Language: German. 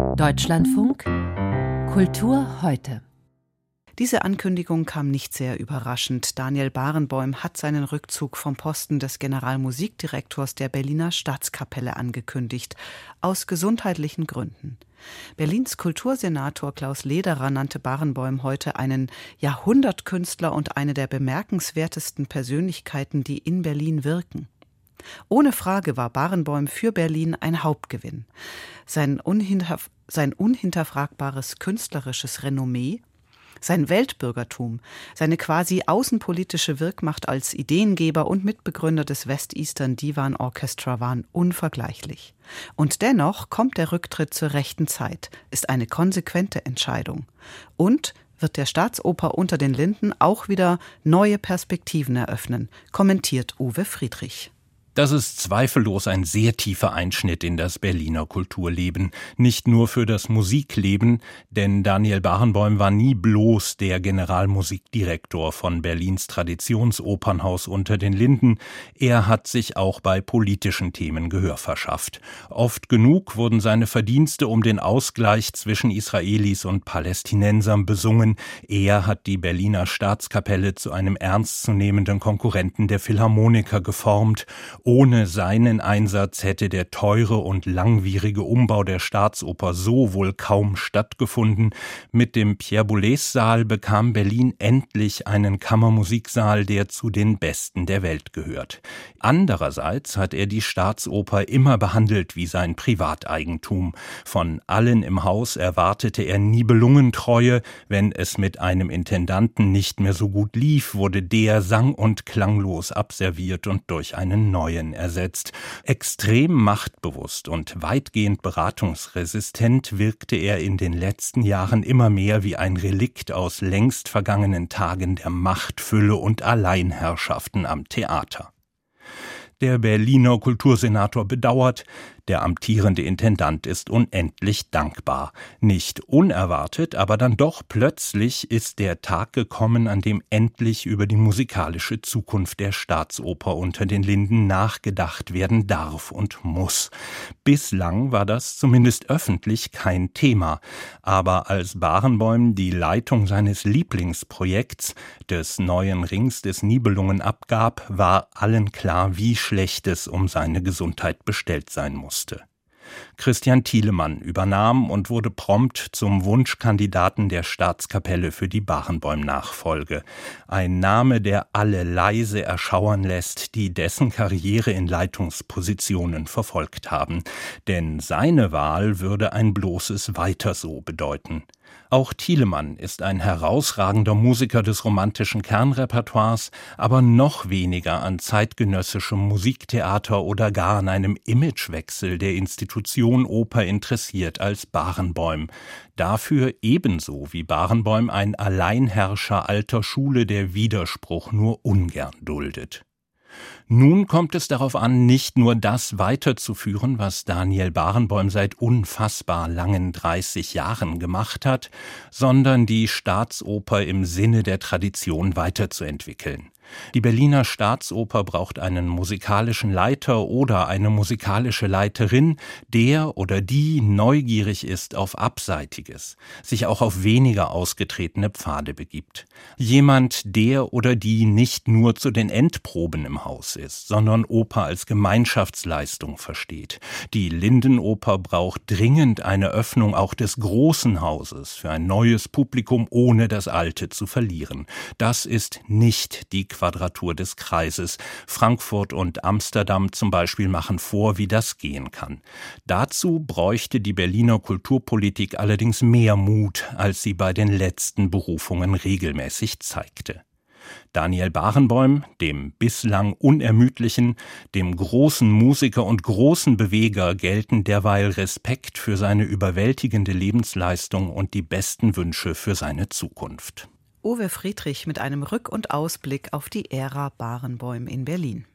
Deutschlandfunk Kultur heute. Diese Ankündigung kam nicht sehr überraschend. Daniel Barenboim hat seinen Rückzug vom Posten des Generalmusikdirektors der Berliner Staatskapelle angekündigt, aus gesundheitlichen Gründen. Berlins Kultursenator Klaus Lederer nannte Barenboim heute einen Jahrhundertkünstler und eine der bemerkenswertesten Persönlichkeiten, die in Berlin wirken. Ohne Frage war Barenboim für Berlin ein Hauptgewinn. Sein unhinterfragbares künstlerisches Renommee, sein Weltbürgertum, seine quasi außenpolitische Wirkmacht als Ideengeber und Mitbegründer des West Eastern Divan Orchestra waren unvergleichlich. Und dennoch kommt der Rücktritt zur rechten Zeit, ist eine konsequente Entscheidung. Und wird der Staatsoper Unter den Linden auch wieder neue Perspektiven eröffnen, kommentiert Uwe Friedrich. Das ist zweifellos ein sehr tiefer Einschnitt in das Berliner Kulturleben. Nicht nur für das Musikleben, denn Daniel Barenboim war nie bloß der Generalmusikdirektor von Berlins Traditionsopernhaus Unter den Linden. Er hat sich auch bei politischen Themen Gehör verschafft. Oft genug wurden seine Verdienste um den Ausgleich zwischen Israelis und Palästinensern besungen. Er hat die Berliner Staatskapelle zu einem ernstzunehmenden Konkurrenten der Philharmoniker geformt. Ohne seinen Einsatz hätte der teure und langwierige Umbau der Staatsoper so wohl kaum stattgefunden. Mit dem Pierre-Boulez-Saal bekam Berlin endlich einen Kammermusiksaal, der zu den besten der Welt gehört. Andererseits hat er die Staatsoper immer behandelt wie sein Privateigentum. Von allen im Haus erwartete er Nibelungentreue. Wenn es mit einem Intendanten nicht mehr so gut lief, wurde der sang- und klanglos abserviert und durch einen neuen ersetzt. Extrem machtbewusst und weitgehend beratungsresistent wirkte er in den letzten Jahren immer mehr wie ein Relikt aus längst vergangenen Tagen der Machtfülle und Alleinherrschaften am Theater. Der Berliner Kultursenator bedauert, der amtierende Intendant ist unendlich dankbar. Nicht unerwartet, aber dann doch plötzlich ist der Tag gekommen, an dem endlich über die musikalische Zukunft der Staatsoper Unter den Linden nachgedacht werden darf und muss. Bislang war das zumindest öffentlich kein Thema. Aber als Barenboim die Leitung seines Lieblingsprojekts, des Neuen Rings des Nibelungen, abgab, war allen klar, wie schlecht es um seine Gesundheit bestellt sein muss. Christian Thielemann übernahm und wurde prompt zum Wunschkandidaten der Staatskapelle für die Barenboim-Nachfolge. Ein Name, der alle leise erschauern lässt, die dessen Karriere in Leitungspositionen verfolgt haben. Denn seine Wahl würde ein bloßes Weiter so bedeuten. Auch Thielemann ist ein herausragender Musiker des romantischen Kernrepertoires, aber noch weniger an zeitgenössischem Musiktheater oder gar an einem Imagewechsel der Institution Oper interessiert als Barenboim. Dafür ebenso wie Barenboim ein Alleinherrscher alter Schule, der Widerspruch nur ungern duldet. Nun kommt es darauf an, nicht nur das weiterzuführen, was Daniel Barenboim seit unfassbar langen 30 Jahren gemacht hat, sondern die Staatsoper im Sinne der Tradition weiterzuentwickeln. Die Berliner Staatsoper braucht einen musikalischen Leiter oder eine musikalische Leiterin, der oder die neugierig ist auf Abseitiges, sich auch auf weniger ausgetretene Pfade begibt. Jemand, der oder die nicht nur zu den Endproben im Haus ist, sondern Oper als Gemeinschaftsleistung versteht. Die Lindenoper braucht dringend eine Öffnung auch des großen Hauses für ein neues Publikum, ohne das alte zu verlieren. Das ist nicht die Quadratur des Kreises. Frankfurt und Amsterdam zum Beispiel machen vor, wie das gehen kann. Dazu bräuchte die Berliner Kulturpolitik allerdings mehr Mut, als sie bei den letzten Berufungen regelmäßig zeigte. Daniel Barenboim, dem bislang Unermüdlichen, dem großen Musiker und großen Beweger gelten derweil Respekt für seine überwältigende Lebensleistung und die besten Wünsche für seine Zukunft. Uwe Friedrich mit einem Rück- und Ausblick auf die Ära Barenboim in Berlin.